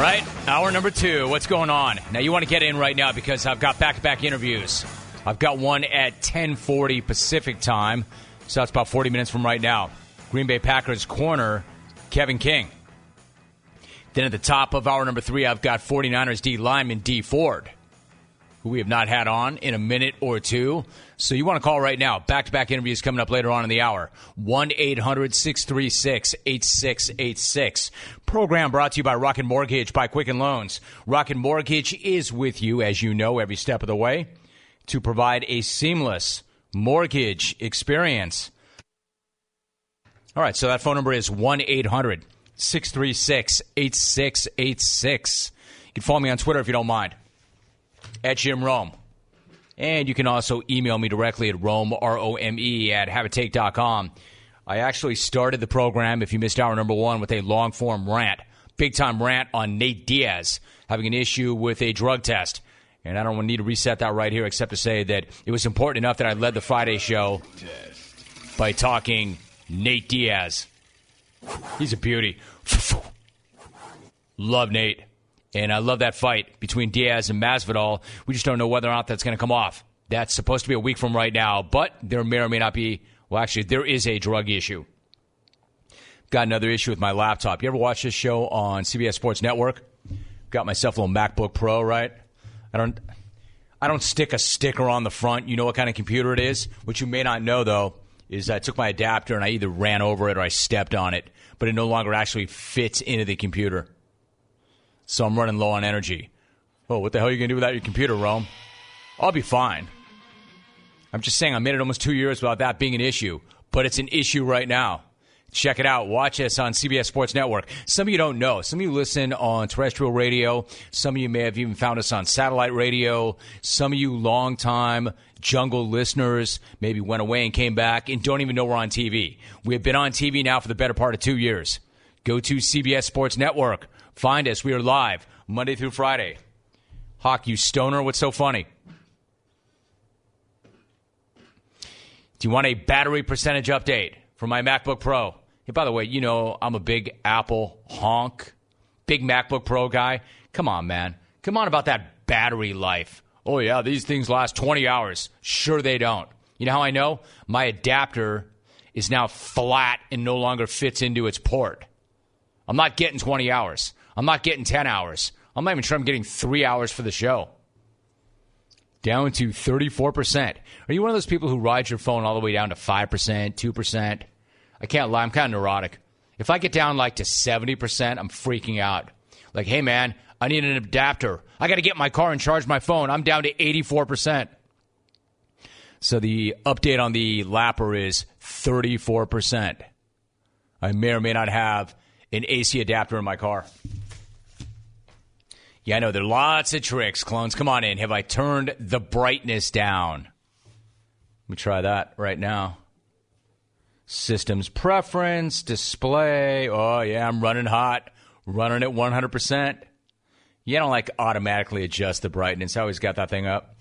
right, hour number 2. What's going on? Now, you want to get in right now because I've got back-to-back interviews. I've got one at 10:40 Pacific time, so that's about 40 minutes from right now. Green Bay Packers corner, Kevin King. Then at the top of hour number 3, I've got 49ers D lineman D Ford, who we have not had on in a minute or two. So you want to call right now. Back-to-back interviews coming up later on in the hour. 1-800-636-8686. Program brought to you by Rocket Mortgage by Quicken Loans. Rocket Mortgage is with you, as you know, every step of the way to provide a seamless mortgage experience. All right, so that phone number is 1-800-636-8686. You can follow me on Twitter if you don't mind, at Jim Rome. And you can also email me directly at Rome, R-O-M-E, at Habitate.com. I actually started the program, if you missed hour number 1, with a long-form rant, big-time rant on Nate Diaz having an issue with a drug test. And I don't need to reset that right here except to say that it was important enough that I led the Friday show by talking Nate Diaz. He's a beauty. Love Nate. And I love that fight between Diaz and Masvidal. We just don't know whether or not that's going to come off. That's supposed to be a week from right now, but there may or may not be. Well, actually, there is a drug issue. Got another issue with my laptop. You ever watch this show on CBS Sports Network? Got myself a little MacBook Pro, right? I don't stick a sticker on the front. You know what kind of computer it is? What you may not know, though, is I took my adapter and I either ran over it or I stepped on it, but it no longer actually fits into the computer. So I'm running low on energy. Oh, what the hell are you going to do without your computer, Rome? I'll be fine. I'm just saying I made it almost 2 years without that being an issue, but it's an issue right now. Check it out. Watch us on CBS Sports Network. Some of you don't know. Some of you listen on terrestrial radio. Some of you may have even found us on satellite radio. Some of you longtime jungle listeners maybe went away and came back and don't even know we're on TV. We have been on TV now for the better part of 2 years. Go to CBS Sports Network. Find us. We are live Monday through Friday. Hawk, you stoner, what's so funny? Do you want a battery percentage update for my MacBook Pro? Hey, by the way, you know I'm a big Apple honk, big MacBook Pro guy. Come on, man. Come on about that battery life. Oh, yeah, these things last 20 hours. Sure they don't. You know how I know? My adapter is now flat and no longer fits into its port. I'm not getting 20 hours. I'm not getting 10 hours. I'm not even sure I'm getting 3 hours for the show. Down to 34%. Are you one of those people who rides your phone all the way down to 5%, 2%? I can't lie. I'm kind of neurotic. If I get down like to 70%, I'm freaking out. Like, hey, man, I need an adapter. I got to get in my car and charge my phone. I'm down to 84%. So the update on the Lapper is 34%. I may or may not have an AC adapter in my car. Yeah, I know. There are lots of tricks, clones. Come on in. Have I turned the brightness down? Let me try that right now. Systems preference, display. Oh, yeah, I'm running hot. Running at 100%. You don't like automatically adjust the brightness. I always got that thing up.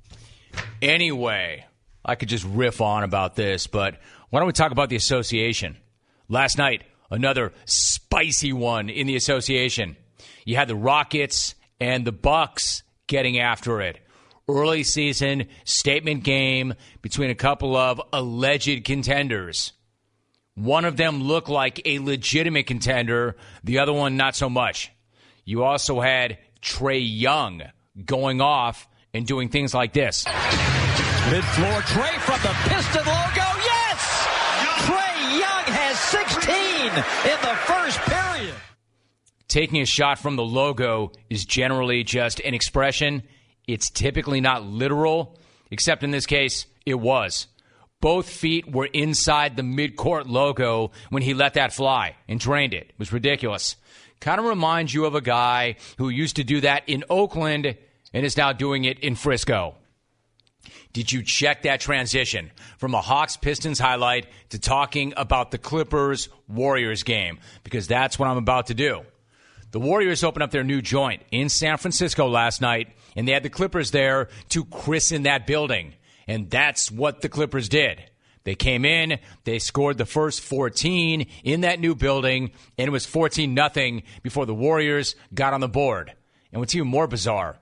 Anyway, I could just riff on about this, but why don't we talk about the association? Last night, another spicy one in the association. You had the Rockets and the Bucks getting after it. Early season statement game between a couple of alleged contenders. One of them looked like a legitimate contender, the other one not so much. You also had Trae Young going off and doing things like this. Mid-floor Trae from the Piston logo. Yes! Trae Young has 16 in the first period. Taking a shot from the logo is generally just an expression. It's typically not literal, except in this case, it was. Both feet were inside the midcourt logo when he let that fly and drained it. It was ridiculous. Kind of reminds you of a guy who used to do that in Oakland and is now doing it in Frisco. Did you check that transition from a Hawks-Pistons highlight to talking about the Clippers-Warriors game? Because that's what I'm about to do. The Warriors opened up their new joint in San Francisco last night, and they had the Clippers there to christen that building. And that's what the Clippers did. They came in, they scored the first 14 in that new building, and it was 14-0 before the Warriors got on the board. And what's even more bizarre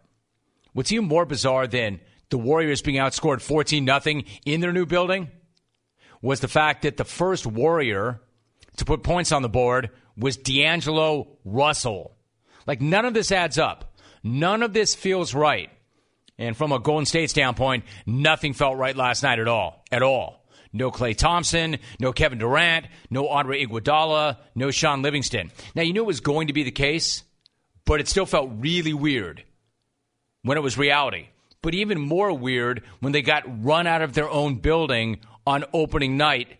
than the Warriors being outscored 14-0 in their new building was the fact that the first Warrior to put points on the board was D'Angelo Russell. Like, none of this adds up. None of this feels right. And from a Golden State standpoint, nothing felt right last night at all. At all. No Klay Thompson, no Kevin Durant, no Andre Iguodala, no Sean Livingston. Now, you knew it was going to be the case, but it still felt really weird when it was reality. But even more weird when they got run out of their own building on opening night,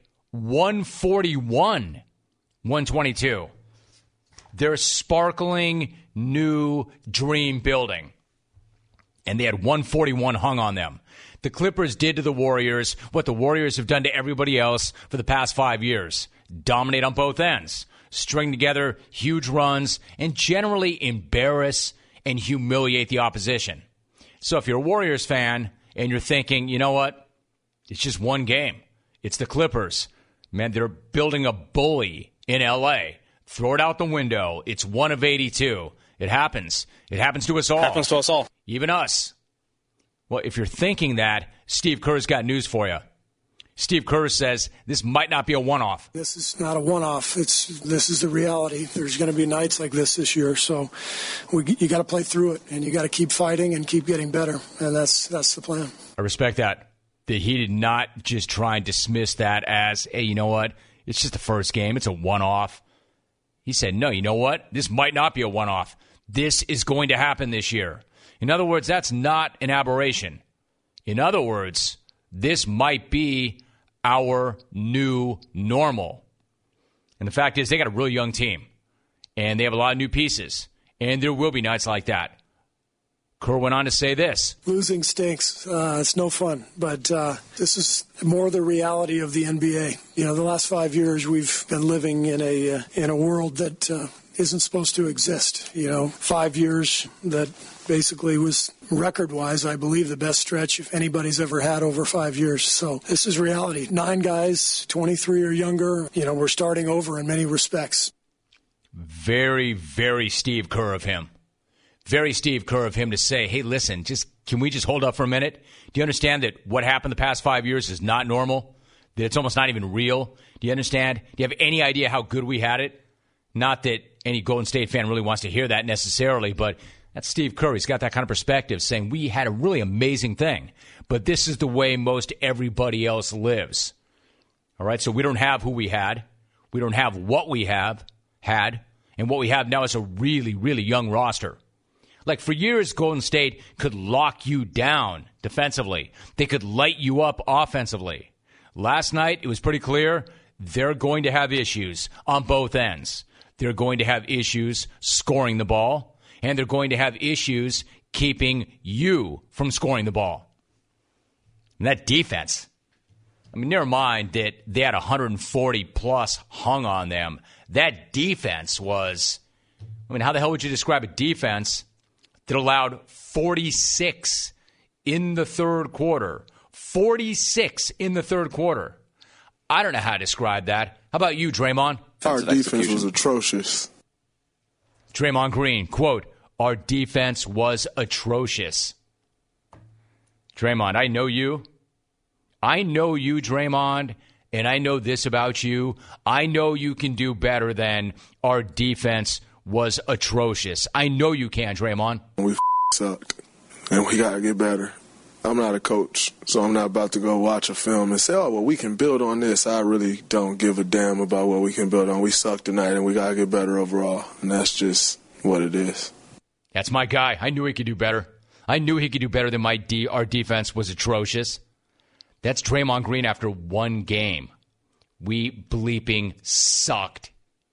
141-122. Their sparkling new dream building. And they had 141 hung on them. The Clippers did to the Warriors what the Warriors have done to everybody else for the past 5 years. Dominate on both ends. String together huge runs and generally embarrass and humiliate the opposition. So if you're a Warriors fan and you're thinking, you know what? It's just one game. It's the Clippers. Man, they're building a bully in L.A. Throw it out the window. It's 1 of 82. It happens. It happens to us all. Happens to us all. Even us. Well, if you're thinking that, Steve Kerr's got news for you. Steve Kerr says this might not be a one-off. This is not a one-off. This is the reality. There's going to be nights like this year, so you got to play through it, and you got to keep fighting and keep getting better, and that's the plan. I respect that. That he did not just try and dismiss that as, hey, you know what? It's just the first game. It's a one-off. He said, no, you know what? This might not be a one-off. This is going to happen this year. In other words, that's not an aberration. In other words, this might be our new normal. And the fact is, they got a really young team, and they have a lot of new pieces, and there will be nights like that. Kerr went on to say this. Losing stinks. It's no fun, but this is more the reality of the NBA. You know, the last 5 years we've been living in a world that isn't supposed to exist. 5 years that basically was record-wise, I believe, the best stretch if anybody's ever had over 5 years. So this is reality. 9 guys, 23 or younger. We're starting over in many respects. Very, very Steve Kerr of him. Very Steve Kerr of him to say, hey, listen, can we just hold up for a minute? Do you understand that what happened the past 5 years is not normal? That it's almost not even real? Do you understand? Do you have any idea how good we had it? Not that any Golden State fan really wants to hear that necessarily, but that's Steve Kerr. He's got that kind of perspective, saying we had a really amazing thing, but this is the way most everybody else lives. All right, so we don't have who we had. We don't have what we had, and what we have now is a really, really young roster. Like, for years, Golden State could lock you down defensively. They could light you up offensively. Last night, it was pretty clear they're going to have issues on both ends. They're going to have issues scoring the ball, and they're going to have issues keeping you from scoring the ball. And that defense, never mind that they had 140-plus hung on them. That defense was, how the hell would you describe a defense that allowed 46 in the third quarter? 46 in the third quarter. I don't know how to describe that. How about you, Draymond? Our defense was atrocious. Draymond Green, quote, our defense was atrocious. Draymond, I know you. I know you, Draymond, and I know this about you. I know you can do better than our defense was atrocious. I know you can, Draymond. We sucked, and we got to get better. I'm not a coach, so I'm not about to go watch a film and say, oh, well, we can build on this. I really don't give a damn about what we can build on. We sucked tonight, and we got to get better overall, and that's just what it is. That's my guy. I knew he could do better. I knew he could do better than our defense was atrocious. That's Draymond Green after one game. We bleeping sucked.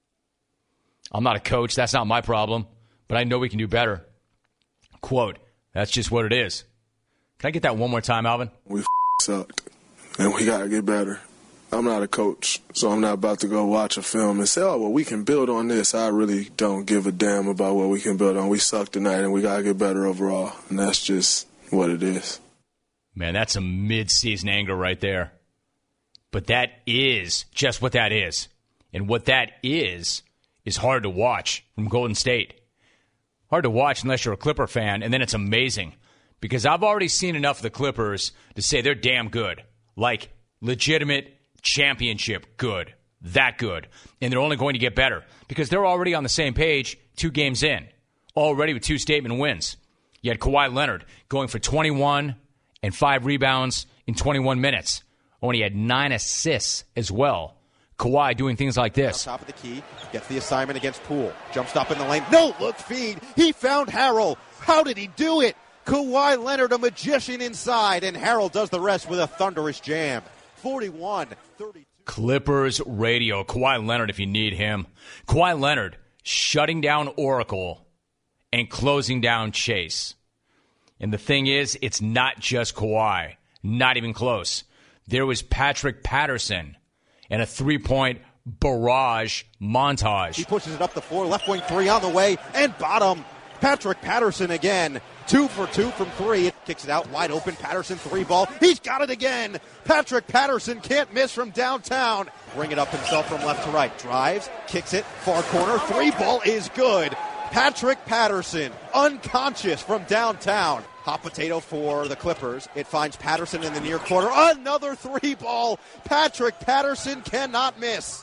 I'm not a coach. That's not my problem. But I know we can do better. Quote, that's just what it is. Can I get that one more time, Alvin? We sucked, and we got to get better. I'm not a coach, so I'm not about to go watch a film and say, oh, well, we can build on this. I really don't give a damn about what we can build on. We sucked tonight, and we got to get better overall. And that's just what it is. Man, that's some mid-season anger right there. But that is just what that is. And what that is hard to watch from Golden State. Hard to watch unless you're a Clipper fan, and then it's amazing. Because I've already seen enough of the Clippers to say they're damn good. Like, legitimate championship good. That good. And they're only going to get better. Because they're already on the same page 2 games in. Already with 2 statement wins. You had Kawhi Leonard going for 21 and 5 rebounds in 21 minutes. Oh, and he had 9 assists as well. Kawhi doing things like this. On top of the key, gets the assignment against Poole. Jump stop in the lane. No, look feed. He found Harrell. How did he do it? Kawhi Leonard, a magician inside, and Harrell does the rest with a thunderous jam. 41-32. Clippers radio. Kawhi Leonard if you need him. Kawhi Leonard shutting down Oracle and closing down Chase. And the thing is, it's not just Kawhi. Not even close. There was Patrick Patterson and a 3-point barrage montage. He pushes it up the floor. Left wing 3 on the way. And bottom. Patrick Patterson again. 2 for 2 from 3. Kicks it out wide open. Patterson 3 ball. He's got it again. Patrick Patterson can't miss from downtown. Bring it up himself from left to right. Drives. Kicks it. Far corner. 3 ball is good. Patrick Patterson, unconscious from downtown. Hot potato for the Clippers. It finds Patterson in the near corner. Another 3 ball. Patrick Patterson cannot miss.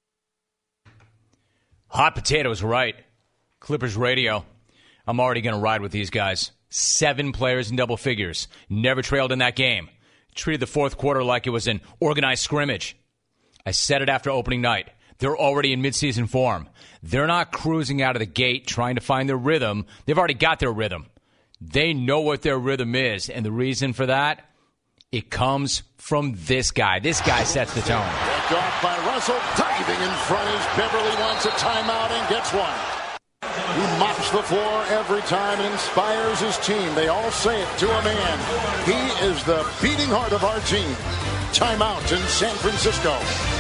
Hot potato's right. Clippers radio. I'm already going to ride with these guys. 7 players in double figures. Never trailed in that game. Treated the fourth quarter like it was an organized scrimmage. I said it after opening night. They're already in midseason form. They're not cruising out of the gate trying to find their rhythm. They've already got their rhythm. They know what their rhythm is, and the reason for that, it comes from this guy. This guy sets the tone. Picked off by Russell, diving in front as Beverly wants a timeout and gets one. He mops the floor every time and inspires his team. They all say it to a man. He is the beating heart of our team. Timeout in San Francisco.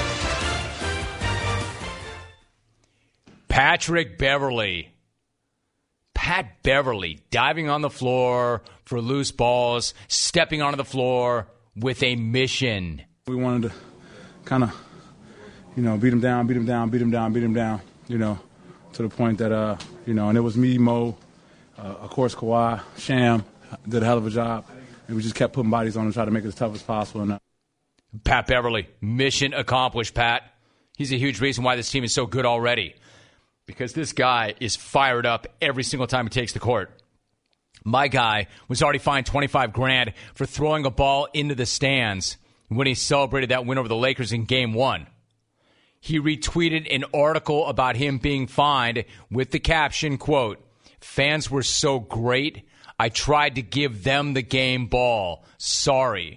Patrick Beverly. Pat Beverly diving on the floor for loose balls, stepping onto the floor with a mission. We wanted to kind of, beat him down, to the point that, and it was me, Mo, of course, Kawhi, Sham did a hell of a job, and we just kept putting bodies on him, try to make it as tough as possible. And, Pat Beverly, mission accomplished, Pat. He's a huge reason why this team is so good already. Because this guy is fired up every single time he takes the court. My guy was already fined $25,000 for throwing a ball into the stands when he celebrated that win over the Lakers in Game 1. He retweeted an article about him being fined with the caption, quote, "Fans were so great, I tried to give them the game ball. Sorry."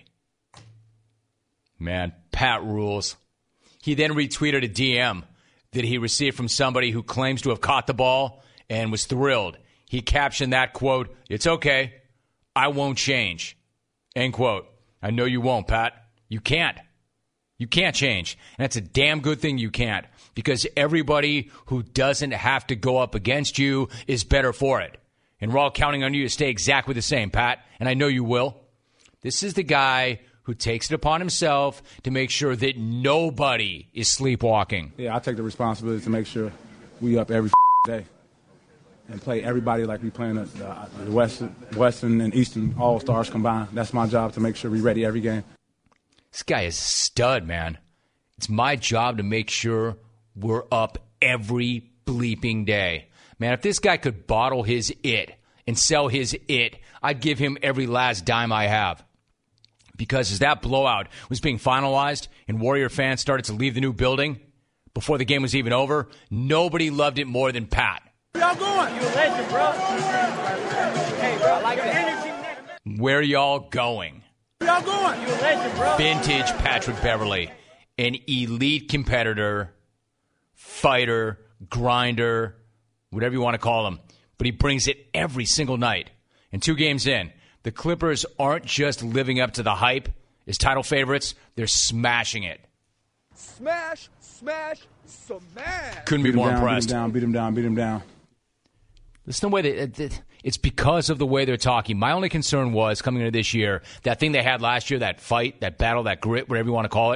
Man, Pat rules. He then retweeted a DM that he received from somebody who claims to have caught the ball and was thrilled. He captioned that, quote, "It's okay. I won't change." End quote. I know you won't, Pat. You can't. You can't change. And that's a damn good thing you can't, because everybody who doesn't have to go up against you is better for it. And we're all counting on you to stay exactly the same, Pat. And I know you will. This is the guy who takes it upon himself to make sure that nobody is sleepwalking. Yeah, I take the responsibility to make sure we up every day and play everybody like we playing the Western and Eastern All-Stars combined. That's my job, to make sure we're ready every game. This guy is a stud, man. It's my job to make sure we're up every bleeping day. Man, if this guy could bottle his it and sell his it, I'd give him every last dime I have. Because as that blowout was being finalized and Warrior fans started to leave the new building before the game was even over, nobody loved it more than Pat. Where y'all going? You a legend, bro. Hey, bro, I like that. Where y'all going? Where y'all going? You a legend, bro. Vintage Patrick Beverly, an elite competitor, fighter, grinder, whatever you want to call him. But he brings it every single night. And 2 games in, the Clippers aren't just living up to the hype as title favorites, they're smashing it. Smash, smash, smash. Couldn't be more impressed. Beat him down. Listen to the way it's because of the way they're talking. My only concern was, coming into this year, that thing they had last year, that fight, that battle, that grit, whatever you want to call it,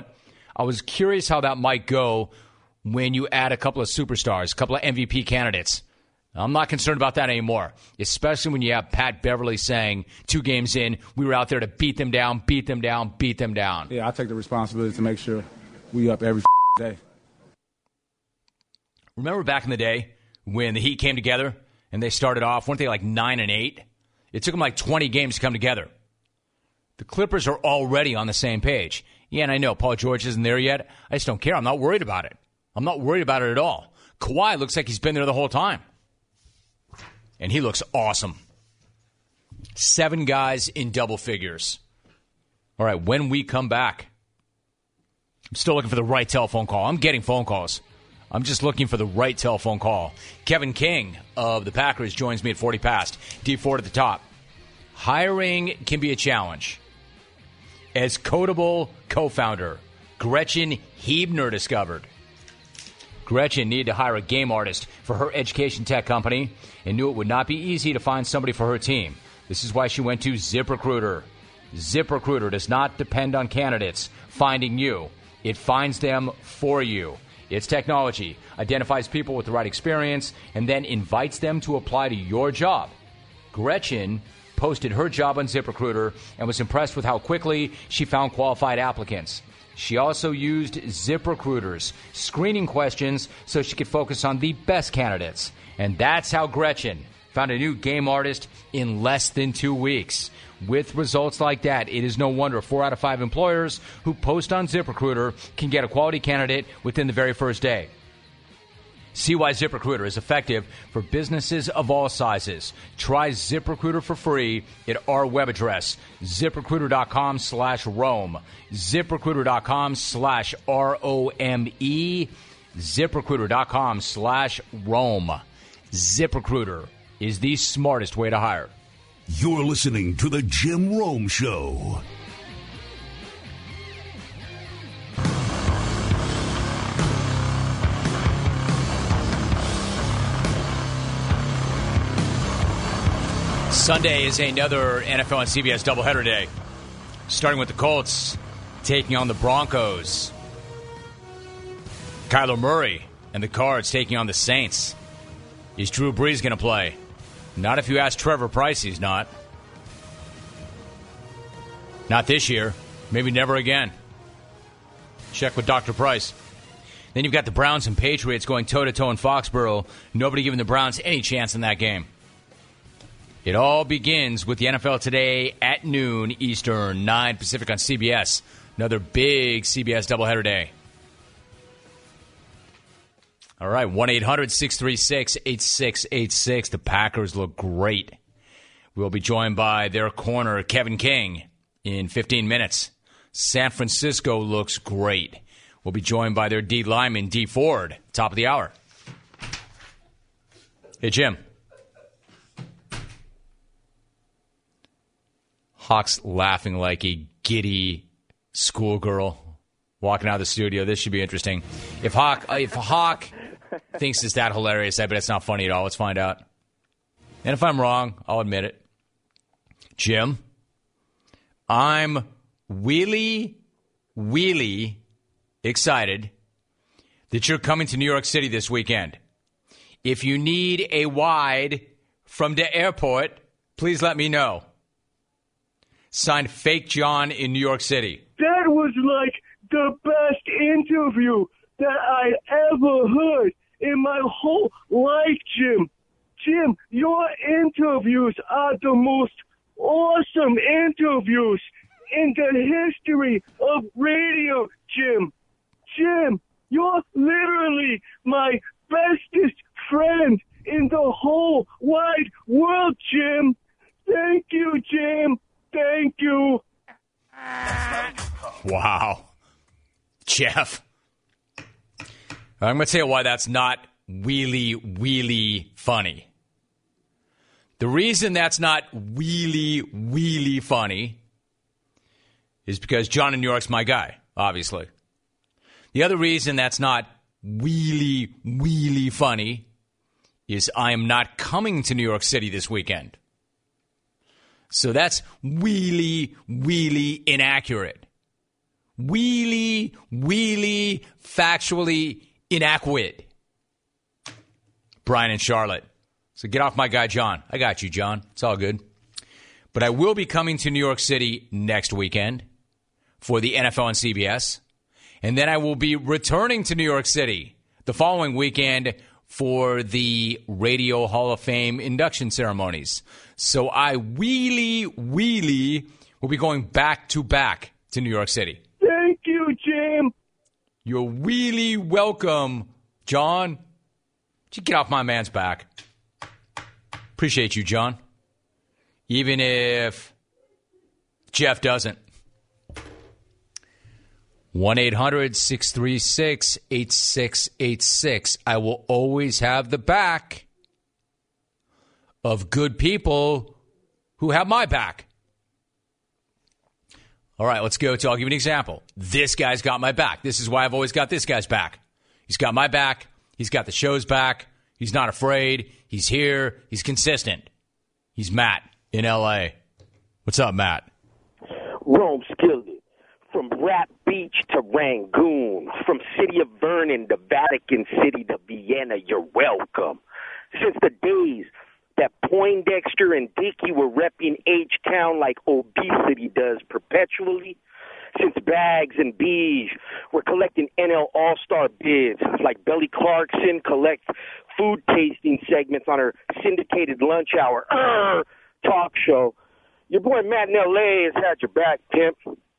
I was curious how that might go when you add a couple of superstars, a couple of MVP candidates. I'm not concerned about that anymore, especially when you have Pat Beverly saying 2 games in, we were out there to beat them down, beat them down, beat them down. Yeah, I take the responsibility to make sure we up every day. Remember back in the day when the Heat came together and they started off, weren't they like 9-8? It took them like 20 games to come together. The Clippers are already on the same page. Yeah, and I know Paul George isn't there yet. I just don't care. I'm not worried about it. I'm not worried about it at all. Kawhi looks like he's been there the whole time. And he looks awesome. 7 guys in double figures. All right, when we come back, I'm still looking for the right telephone call. I'm getting phone calls. I'm just looking for the right telephone call. Kevin King of the Packers joins me at 40 past. D Ford at the top. Hiring can be a challenge. As Codable co-founder Gretchen Hebner discovered. Gretchen needed to hire a game artist for her education tech company and knew it would not be easy to find somebody for her team. This is why she went to ZipRecruiter. ZipRecruiter does not depend on candidates finding you. It finds them for you. Its technology identifies people with the right experience and then invites them to apply to your job. Gretchen posted her job on ZipRecruiter and was impressed with how quickly she found qualified applicants. She also used ZipRecruiter's screening questions so she could focus on the best candidates. And that's how Gretchen found a new game artist in less than 2 weeks. With results like that, it is no wonder 4 out of 5 employers who post on ZipRecruiter can get a quality candidate within the very first day. See why ZipRecruiter is effective for businesses of all sizes. Try ZipRecruiter for free at our web address, ZipRecruiter.com/Rome. ZipRecruiter.com/ROME. ZipRecruiter.com/Rome. ZipRecruiter is the smartest way to hire. You're listening to The Jim Rome Show. Sunday is another NFL and CBS doubleheader day, starting with the Colts taking on the Broncos. Kyler Murray and the Cards taking on the Saints. Is Drew Brees going to play? Not if you ask Trevor Price, he's not. Not this year. Maybe never again. Check with Dr. Price. Then you've got the Browns and Patriots going toe-to-toe in Foxborough. Nobody giving the Browns any chance in that game. It all begins with the NFL Today at noon Eastern, 9 Pacific on CBS. Another big CBS doubleheader day. All right, 1-800-636-8686. The Packers look great. We'll be joined by their corner, Kevin King, in 15 minutes. San Francisco looks great. We'll be joined by their D lineman, D Ford, top of the hour. Hey, Jim. Hawk's laughing like a giddy schoolgirl walking out of the studio. This should be interesting. If Hawk thinks it's that hilarious, I bet it's not funny at all. Let's find out. And if I'm wrong, I'll admit it. Jim, I'm really excited that you're coming to New York City this weekend. If you need a ride from the airport, please let me know. Signed, Fake John in New York City. That was like the best interview that I ever heard in my whole life, Jim. Jim, your interviews are the most awesome interviews in the history of radio, Jim. Jim, you're literally my bestest friend in the whole wide world, Jim. Thank you, Jim. Thank you. Wow. Jeff. I'm going to tell you why that's not really funny. The reason that's not really funny is because John in New York's my guy, obviously. The other reason that's not really funny is I am not coming to New York City this weekend. So that's really inaccurate. wheelie, factually inaccurate. Brian and Charlotte. So get off my guy, John. I got you, John. It's all good. But I will be coming to New York City next weekend for the NFL on CBS. And then I will be returning to New York City the following weekend for the Radio Hall of Fame induction ceremonies. So I really will be going back to New York City. Thank you, Jim. You're really welcome, John. You get off my man's back. Appreciate you, John. Even if Jeff doesn't. 1-800-636-8686. I will always have the back of good people who have my back. All right, let's go to, I'll give you an example. This guy's got my back. This is why I've always got this guy's back. He's got my back. He's got the show's back. He's not afraid. He's here. He's consistent. He's Matt in L.A. What's up, Matt? Rome Skillet. From Rat Beach to Rangoon, from City of Vernon to Vatican City to Vienna, you're welcome. Since the days that Poindexter and Dickey were repping H-Town like obesity does perpetually, since Bags and Beige were collecting NL All-Star bids like Belly Clarkson collects food tasting segments on her syndicated lunch hour talk show, your boy Matt in L.A. has had your back, pimp.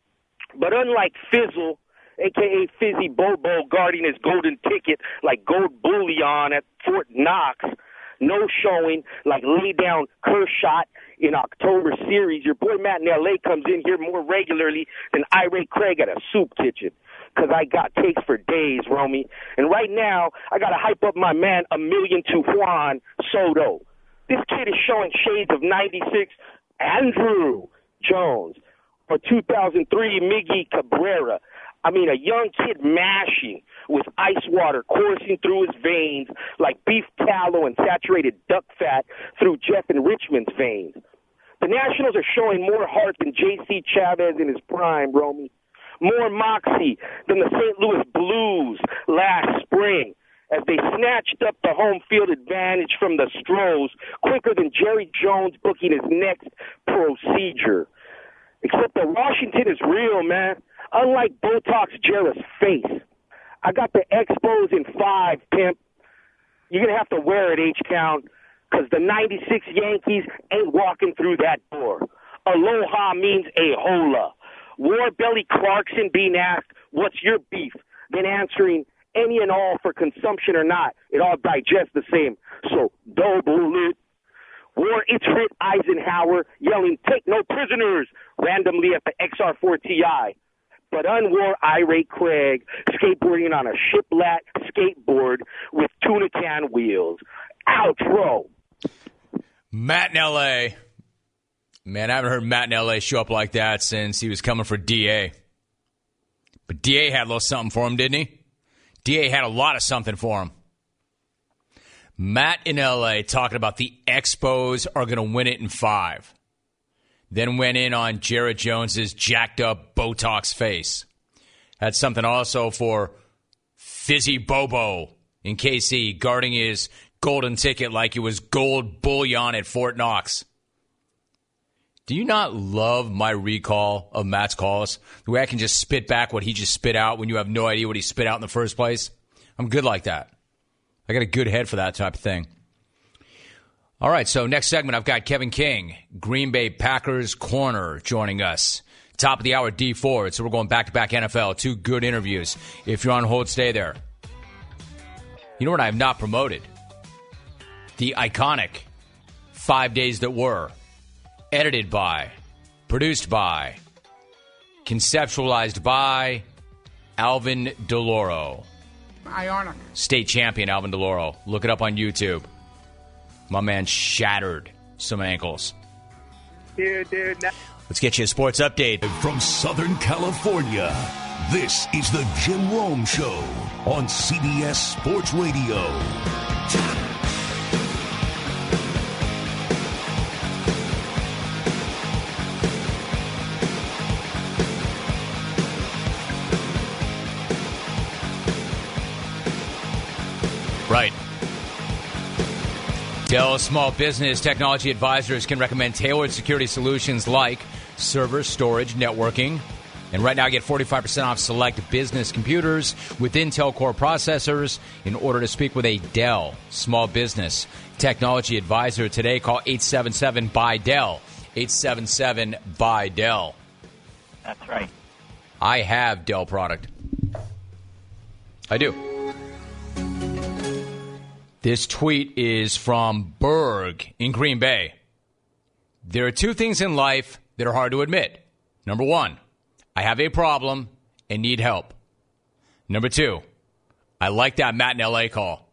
But unlike Fizzle, a.k.a. Fizzy Bobo, guarding his golden ticket like gold bullion at Fort Knox, no showing like lay down Kershaw in October series, your boy Matt in L.A. comes in here more regularly than Irate Craig at a soup kitchen. Because I got takes for days, Romy. And right now, I got to hype up my man, $1 million to Juan Soto. This kid is showing shades of 96 Andrew Jones. Or 2003 Miggy Cabrera. I mean, a young kid mashing with ice water coursing through his veins like beef tallow and saturated duck fat through Jeff and Richmond's veins. The Nationals are showing more heart than J.C. Chavez in his prime, Romy. More moxie than the St. Louis Blues last spring as they snatched up the home field advantage from the Stros quicker than Jerry Jones booking his next procedure. Except that Washington is real, man. Unlike Botox Jarrett's face. I got the Expos in 5, pimp. You're going to have to wear it, H-Town, because the 96 Yankees ain't walking through that door. Aloha means a-hola. Warbelly Clarkson being asked, what's your beef? Then answering any and all for consumption or not. It all digests the same. So, double it. War Itzrit Eisenhower yelling, take no prisoners, randomly at the XR4 Ti. But unwore Irate Craig skateboarding on a shiplat skateboard with tuna can wheels. Outro. Matt in L.A. Man, I haven't heard Matt in L.A. show up like that since he was coming for D.A. But D.A. had a little something for him, didn't he? D.A. had a lot of something for him. Matt in L.A. talking about the Expos are going to win it in 5. Then went in on Jared Jones's jacked up Botox face. Had something also for Fizzy Bobo in KC, guarding his golden ticket like it was gold bullion at Fort Knox. Do you not love my recall of Matt's calls? The way I can just spit back what he just spit out when you have no idea what he spit out in the first place? I'm good like that. I got a good head for that type of thing. All right, so next segment, I've got Kevin King, Green Bay Packers corner, joining us. Top of the hour, D Ford. So we're going back-to-back NFL. 2 good interviews. If you're on hold, stay there. You know what I have not promoted? The iconic 5 Days That Were. Edited by, produced by, conceptualized by Alvin DeLauro. Ionic. State champion Alvin DeLauro. Look it up on YouTube. My man shattered some ankles. Dude. Let's get you a sports update. From Southern California, this is the Jim Rome Show on CBS Sports Radio. Dell Small Business Technology Advisors can recommend tailored security solutions like server, storage, networking. And right now, get 45% off select business computers with Intel Core processors. In order to speak with a Dell Small Business Technology Advisor today, call 877-BUY-DELL. 877-BUY-DELL. That's right. I have Dell product. I do. This tweet is from Berg in Green Bay. There are two things in life that are hard to admit. Number one, I have a problem and need help. Number two, I like that Matt in L.A. call.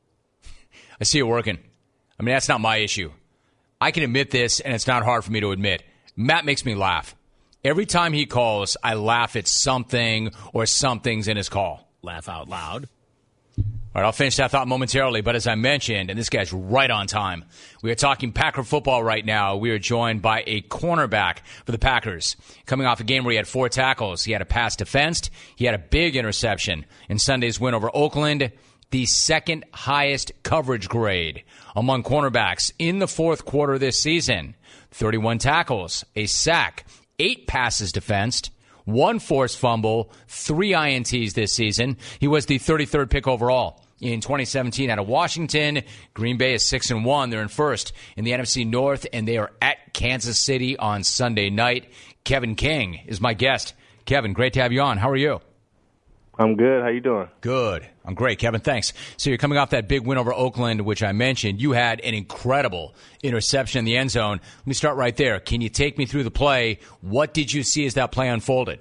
I see it working. I mean, that's not my issue. I can admit this, and it's not hard for me to admit. Matt makes me laugh. Every time he calls, I laugh at something or something's in his call. Laugh out loud. All right, I'll finish that thought momentarily, but as I mentioned, and this guy's right on time, we are talking Packer football right now. We are joined by a cornerback for the Packers. Coming off a game where he had 4 tackles, he had a pass defensed, he had a big interception in Sunday's win over Oakland, the second highest coverage grade among cornerbacks in the fourth quarter this season. 31 tackles, a sack, 8 passes defensed, 1 forced fumble, 3 INTs this season. He was the 33rd pick overall in 2017 out of Washington. Green Bay is 6-1. They're in first in the NFC North, and they are at Kansas City on Sunday night. Kevin King is my guest. Kevin, great to have you on. How are you? I'm good. How you doing? Good. I'm great, Kevin. Thanks. So you're coming off that big win over Oakland, which I mentioned. You had an incredible interception in the end zone. Let me start right there. Can you take me through the play? What did you see as that play unfolded?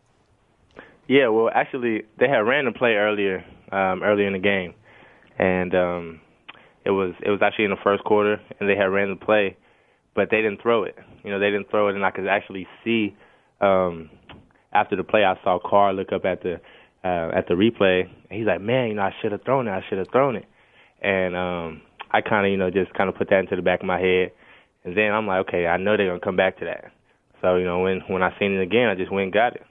Yeah, well, actually, they had ran the play earlier in the game, and it was actually in the first quarter, and they had ran the play, but they didn't throw it. They didn't throw it, and I could actually see after the play, I saw Carr look up at the replay, and he's like, "Man, I should have thrown it." And I kind of just put that into the back of my head, and then I'm like, okay, I know they're gonna come back to that. So when I seen it again, I just went and got it.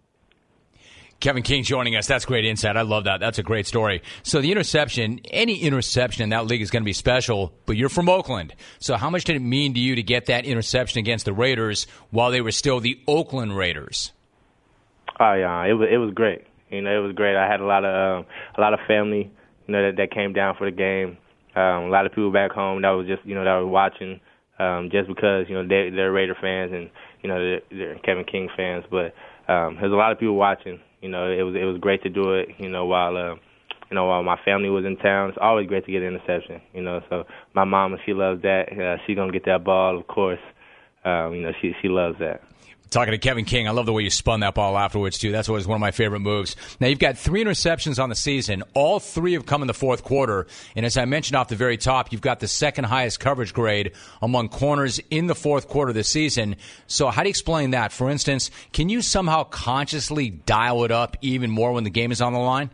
Kevin King joining us. That's great insight. I love that. That's a great story. So the interception, any interception in that league is going to be special, but you're from Oakland. So how much did it mean to you to get that interception against the Raiders while they were still the Oakland Raiders? Oh, yeah, it was great. It was great. I had a lot of family, that came down for the game. A lot of people back home that was just, that were watching, just because, they're Raider fans and, they're Kevin King fans. But there's a lot of people watching. It was great to do it, while my family was in town. It's always great to get an interception, So my mama, she loves that. She's going to get that ball, of course. She loves that. Talking to Kevin King, I love the way you spun that ball afterwards, too. That's always one of my favorite moves. Now, you've got 3 interceptions on the season. All 3 have come in the fourth quarter. And as I mentioned off the very top, you've got the second highest coverage grade among corners in the fourth quarter this season. So how do you explain that? For instance, can you somehow consciously dial it up even more when the game is on the line?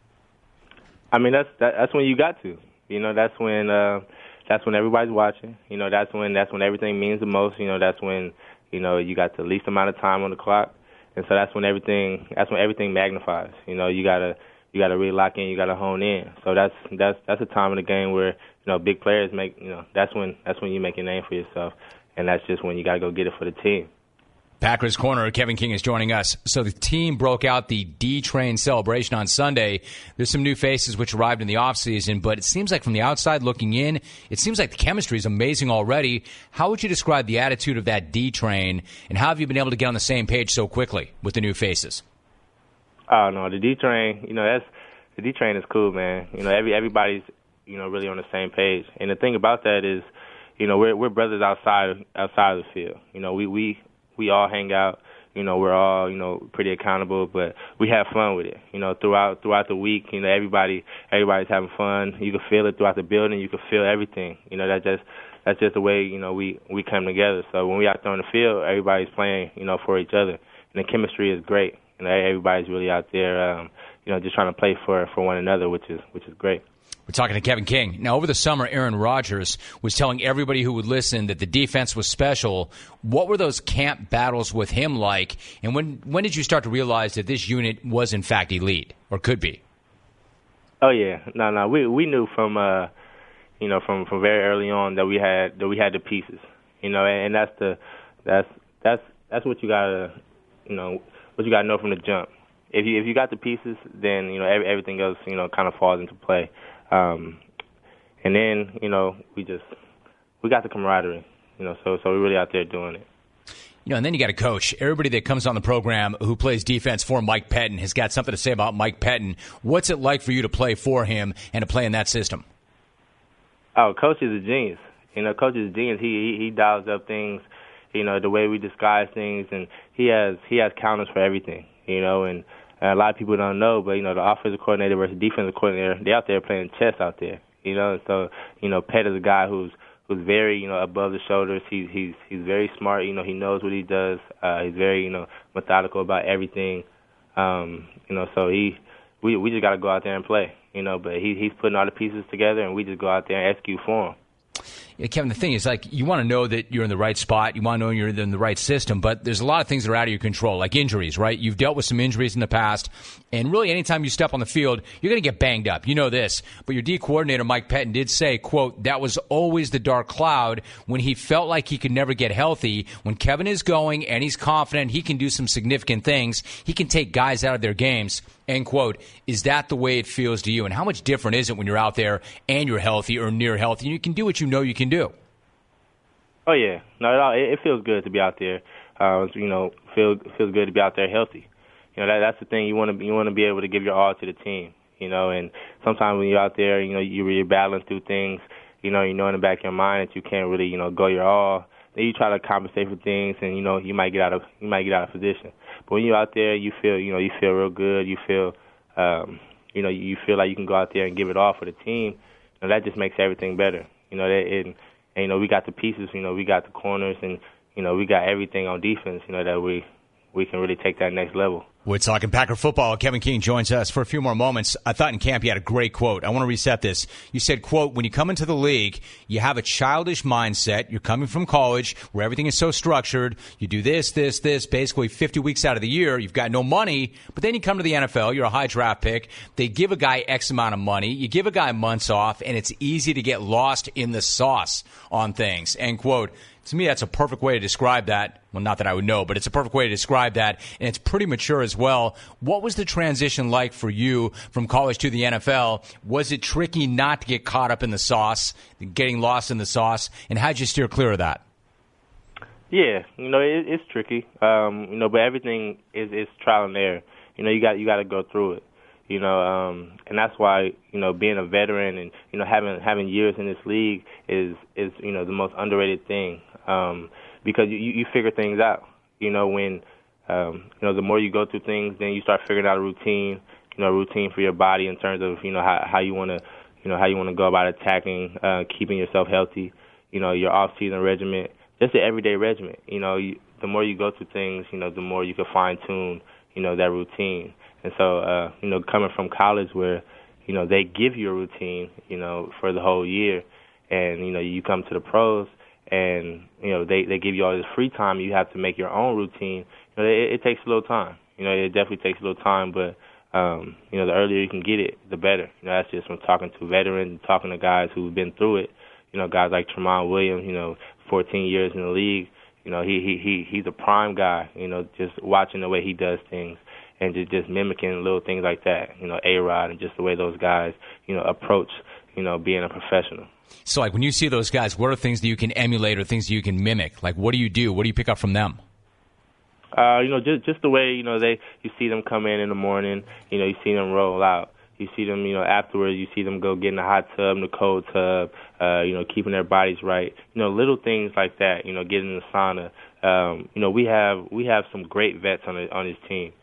I mean, that's when you got to. That's when everybody's watching. That's when everything means the most. That's when you got the least amount of time on the clock, and so that's when everything magnifies. You gotta really lock in, you gotta hone in. So that's a time in the game where big players make that's when you make a name for yourself, and that's just when you gotta go get it for the team. Packers corner Kevin King is joining us. So the team broke out the D-Train celebration on Sunday. There's some new faces which arrived in the offseason, but it seems like from the outside looking in, it seems like the chemistry is amazing already. How would you describe the attitude of that D-Train, and how have you been able to get on the same page so quickly with the new faces? Oh, no, the D-Train, the D-Train is cool, man. Everybody's, really on the same page. And the thing about that is, we're brothers outside of the field. We all hang out, we're all, pretty accountable, but we have fun with it. Throughout the week, everybody's having fun. You can feel it throughout the building. You can feel everything. That's just the way, we come together. So when we out there on the field, everybody's playing, for each other. And the chemistry is great. Everybody's really out there, just trying to play for one another, which is great. We're talking to Kevin King. Now, over the summer, Aaron Rodgers was telling everybody who would listen that the defense was special. What were those camp battles with him like? And when did you start to realize that this unit was, in fact, elite or could be? Oh, yeah. No. We knew from, you know, from very early on that we had the pieces, you know, and that's what you gotta, you know, what you gotta know from the jump. If you got the pieces, then, you know, everything else, you know, kind of falls into play. And then, you know, we got the camaraderie, you know, so we're really out there doing it. You know, and then you got a coach. Everybody that comes on the program who plays defense for Mike Pettine has got something to say about Mike Pettine. What's it like for you to play for him and to play in that system? Oh, Coach is a genius. You know, Coach is a genius. He dials up things, you know, the way we disguise things, and he has counters for everything, you know, and a lot of people don't know, but, you know, the offensive coordinator versus defensive coordinator, they're out there playing chess out there, you know, and so, you know, Pett is a guy who's very, you know, above the shoulders. He's very smart. You know, he knows what he does. He's very, you know, methodical about everything. You know, so we just got to go out there and play. You know, but he's putting all the pieces together, and we just go out there and execute for him. Yeah, Kevin, the thing is, like, you want to know that you're in the right spot. You want to know you're in the right system. But there's a lot of things that are out of your control, like injuries, right? You've dealt with some injuries in the past. And really, anytime you step on the field, you're going to get banged up. You know this. But your D coordinator, Mike Pettine, did say, quote, that was always the dark cloud when he felt like he could never get healthy. When Kevin is going and he's confident he can do some significant things, he can take guys out of their games. End quote. Is that the way it feels to you? And how much different is it when you're out there and you're healthy or near healthy and you can do what you know you can do? Oh, yeah. No, it feels good to be out there. You know, feels good to be out there healthy. You know, that's the thing. You want to be able to give your all to the team, you know, and sometimes when you're out there, you know, you're battling through things, you know in the back of your mind that you can't really, you know, go your all. Then you try to compensate for things, and, you know, you might get out of position. But when you're out there, you feel real good. You feel, you know, you feel like you can go out there and give it all for the team. You know, that just makes everything better. You know, and you know, we got the pieces. You know, we got the corners, and, you know, we got everything on defense. You know, that we can really take that next level. We're talking Packer football. Kevin King joins us for a few more moments. I thought in camp you had a great quote. I want to reset this. You said, quote, when you come into the league, you have a childish mindset. You're coming from college where everything is so structured. You do this, basically 50 weeks out of the year. You've got no money. But then you come to the NFL. You're a high draft pick. They give a guy X amount of money. You give a guy months off, and it's easy to get lost in the sauce on things. End quote. To me, that's a perfect way to describe that. Well, not that I would know, but it's a perfect way to describe that, and it's pretty mature as well. What was the transition like for you from college to the NFL? Was it tricky not to get caught up in the sauce, getting lost in the sauce, and how'd you steer clear of that? Yeah, you know, it's tricky, you know, but everything is trial and error. You know, you got to go through it. You know, and that's why, you know, being a veteran and, you know, having years in this league is you know, the most underrated thing, because you figure things out. You know, when you know, the more you go through things, then you start figuring out a routine for your body in terms of, you know, how you want to go about attacking, keeping yourself healthy. You know, your off-season regimen, just an everyday regimen. You know, the more you go through things, you know, the more you can fine-tune, you know, that routine. And so, you know, coming from college where, you know, they give you a routine, you know, for the whole year, and, you know, you come to the pros and, you know, they give you all this free time, you have to make your own routine. You know, it takes a little time. You know, it definitely takes a little time, but, you know, the earlier you can get it, the better. You know, that's just from talking to veterans, talking to guys who've been through it. You know, guys like Tramon Williams, you know, 14 years in the league. You know, he's a prime guy, you know, just watching the way he does things. And just mimicking little things like that, you know, A-Rod, and just the way those guys, you know, approach, you know, being a professional. So, like, when you see those guys, what are things that you can emulate or things that you can mimic? Like, what do you do? What do you pick up from them? You know, just the way, you know, you see them come in the morning, you know, you see them roll out. You see them, you know, afterwards, you see them go get in the hot tub, in the cold tub, you know, keeping their bodies right. You know, little things like that, you know, getting in the sauna. You know, we have some great vets on his team.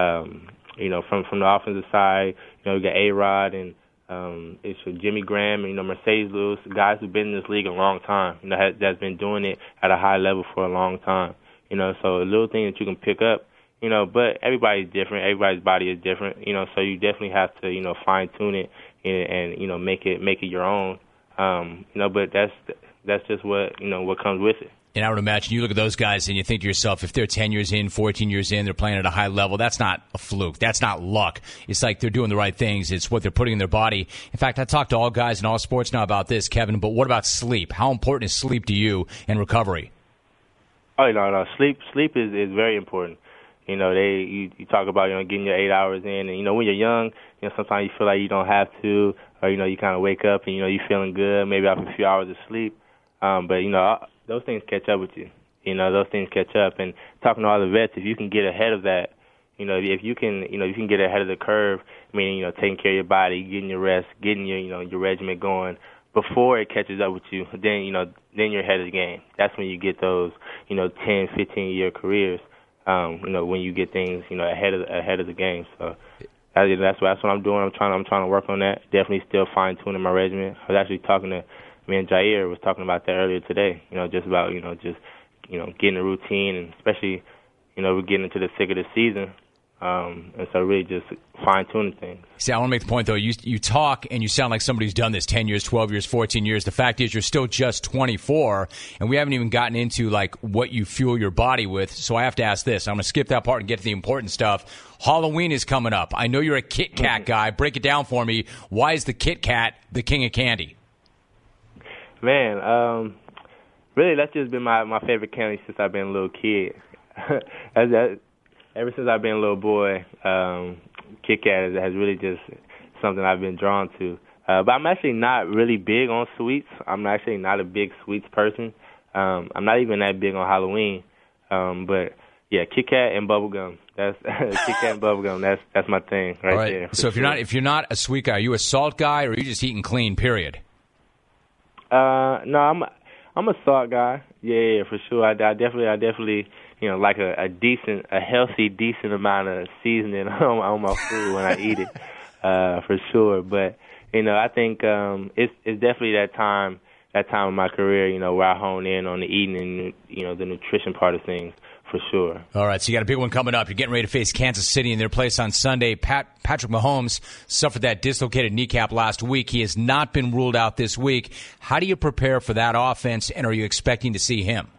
You know, from the offensive side, you know, we got A-Rod and it's Jimmy Graham and, you know, Mercedes Lewis, guys who've been in this league a long time, you know, that's been doing it at a high level for a long time. You know, so a little thing that you can pick up, you know, but everybody's different. Everybody's body is different, you know, so you definitely have to, you know, fine-tune it and you know, make it your own. You know, but that's just what, you know, what comes with it. And I would imagine you look at those guys and you think to yourself, if they're 10 years in, 14 years in, they're playing at a high level, that's not a fluke. That's not luck. It's like they're doing the right things. It's what they're putting in their body. In fact, I talk to all guys in all sports now about this, Kevin, but what about sleep? How important is sleep to you and recovery? Oh, no. Sleep is very important. You know, you talk about, getting your 8 hours in. And, when you're young, sometimes you feel like you don't have to, or, you kind of wake up and, you're feeling good, maybe after a few hours of sleep. But, those things catch up with you. Those things catch up. And talking to all the vets, if you can get ahead of that, if you can get ahead of the curve, meaning, taking care of your body, getting your rest, getting your regimen going before it catches up with you, then you're ahead of the game. That's when you get those, 10, 15-year careers, when you get things, ahead of the game. So that's what I'm doing. I'm trying to work on that. Definitely still fine-tuning my regimen. I was actually talking to me and Jair was talking about that earlier today, just about, getting a routine, and especially, we're getting into the thick of the season. And so really just fine-tuning things. See, I want to make the point, though. You talk and you sound like somebody who's done this 10 years, 12 years, 14 years. The fact is you're still just 24, and we haven't even gotten into, what you fuel your body with. So I have to ask this. I'm going to skip that part and get to the important stuff. Halloween is coming up. I know you're a Kit Kat guy. Break it down for me. Why is the Kit Kat the king of candy? Man, really, that's just been my favorite candy since I've been a little kid. Ever since I've been a little boy, Kit Kat has really just something I've been drawn to. But I'm actually not really big on sweets. I'm actually not a big sweets person. I'm not even that big on Halloween. But yeah, Kit Kat and bubblegum. That's Kit Kat and bubblegum. That's my thing right there. So if you're not a sweet guy, are you a salt guy, or are you just eating clean? Period. No, I'm a salt guy. Yeah, for sure. I definitely, like a healthy, decent amount of seasoning on my food when I eat it, for sure. But, I think, it's definitely that time in my career, where I hone in on the eating and, the nutrition part of things, for sure. All right, so you got a big one coming up. You're getting ready to face Kansas City in their place on Sunday. Patrick Mahomes suffered that dislocated kneecap last week. He has not been ruled out this week. How do you prepare for that offense, and are you expecting to see him?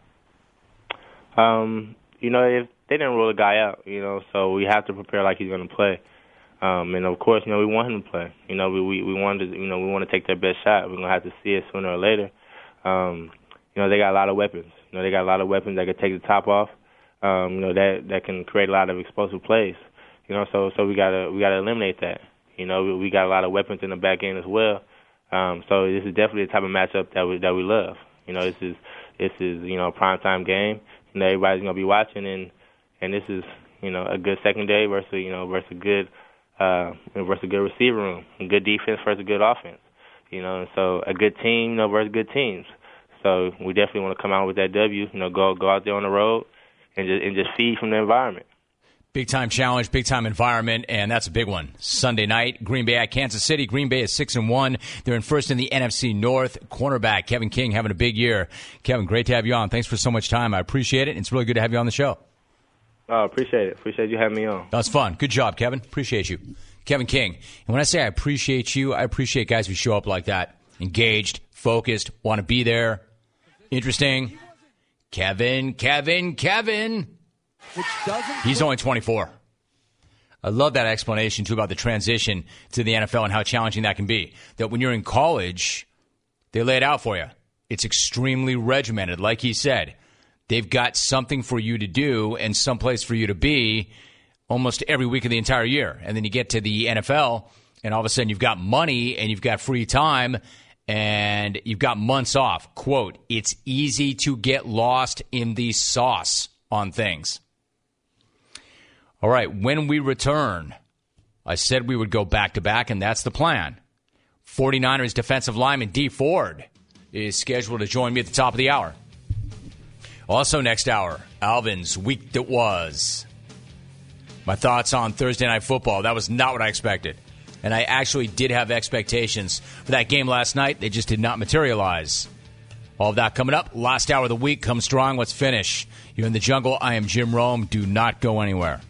If they didn't rule the guy out, so we have to prepare like he's going to play. And of course, we want him to play. We want to take their best shot. We're going to have to see it sooner or later. They got a lot of weapons. They got a lot of weapons that can take the top off. That can create a lot of explosive plays. So we gotta eliminate that. We got a lot of weapons in the back end as well. So this is definitely the type of matchup that we love. This is a primetime game. Everybody's gonna be watching, and this is a good secondary versus a good receiver room, a good defense versus a good offense. And so a good team versus good teams. So we definitely want to come out with that W. Go out there on the road and just feed from the environment. Big-time challenge, big-time environment, and that's a big one. Sunday night, Green Bay at Kansas City. Green Bay is 6-1. They're in first in the NFC North. Cornerback Kevin King having a big year. Kevin, great to have you on. Thanks for so much time. I appreciate it. It's really good to have you on the show. Oh, appreciate it. Appreciate you having me on. That was fun. Good job, Kevin. Appreciate you. Kevin King. And when I say I appreciate you, I appreciate guys who show up like that. Engaged, focused, want to be there. Interesting. Kevin. He's only 24. I love that explanation, too, about the transition to the NFL and how challenging that can be. That when you're in college, they lay it out for you. It's extremely regimented. Like he said, they've got something for you to do and someplace for you to be almost every week of the entire year. And then you get to the NFL, and all of a sudden you've got money and you've got free time and you've got months off. Quote, it's easy to get lost in the sauce on things. All right, when we return, I said we would go back-to-back, and that's the plan. 49ers defensive lineman Dee Ford is scheduled to join me at the top of the hour. Also next hour, Alvin's Week That Was. My thoughts on Thursday Night Football. That was not what I expected. And I actually did have expectations for that game last night. They just did not materialize. All of that coming up. Last hour of the week. Come strong. Let's finish. You're in the jungle. I am Jim Rome. Do not go anywhere.